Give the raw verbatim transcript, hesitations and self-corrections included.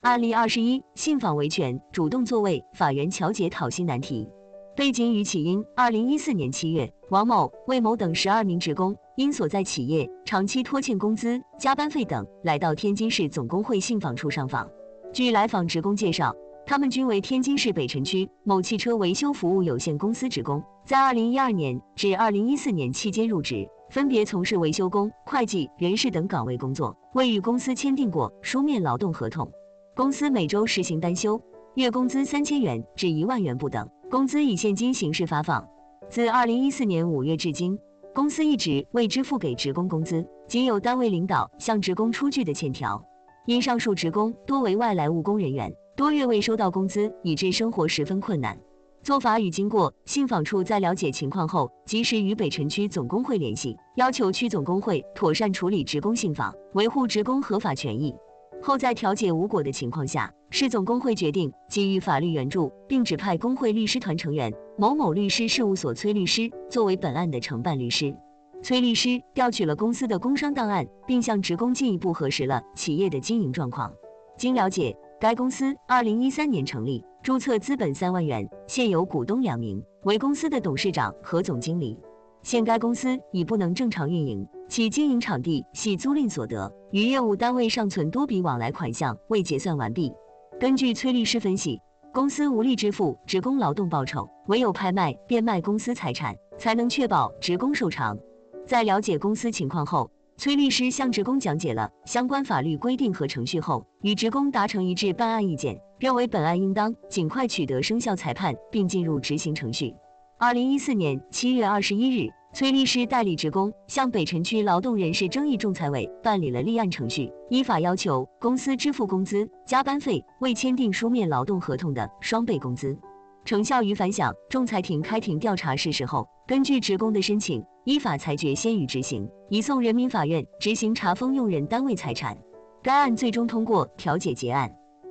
案例二十一，信访维权，主动作为法院调解讨薪难题。背景与起因：二零一四年七月，王某、魏某等十二名职工因所在企业长期拖欠工资、加班费等，来到天津市总工会信访处上访。据来访职工介绍，他们均为天津市北辰区某汽车维修服务有限公司职工，在二零一二年至二零一四年期间入职，分别从事维修工、会计、人事等岗位工作，未与公司签订过书面劳动合同。公司每周实行单休，月工资三千元至一万元不等，工资以现金形式发放。自二零一四年五月至今，公司一直未支付给职工工资，仅有单位领导向职工出具的欠条。因上述职工多为外来务工人员，多月未收到工资，以致生活十分困难。做法与经过，信访处在了解情况后，及时与北辰区总工会联系，要求区总工会妥善处理职工信访，维护职工合法权益。后在调解无果的情况下，市总工会决定给予法律援助，并指派工会律师团成员某某律师事务所崔律师作为本案的承办律师。崔律师调取了公司的工商档案，并向职工进一步核实了企业的经营状况。经了解，该公司二零一三年成立，注册资本三万元，现有股东两名，为公司的董事长和总经理。现该公司已不能正常运营，其经营场地系租赁所得，与业务单位尚存多笔往来款项未结算完毕。根据崔律师分析，公司无力支付职工劳动报酬，唯有拍卖变卖公司财产，才能确保职工受偿。在了解公司情况后，崔律师向职工讲解了相关法律规定和程序后，与职工达成一致办案意见，认为本案应当尽快取得生效裁判，并进入执行程序。二零一四年七月二十一日，崔律师代理职工向北辰区劳动人事争议仲裁委办理了立案程序，依法要求公司支付工资、加班费、未签订书面劳动合同的双倍工资。成效与反响，仲裁庭开庭调查事实后，根据职工的申请，依法裁决先予执行，移送人民法院执行查封用人单位财产。该案最终通过调解结案。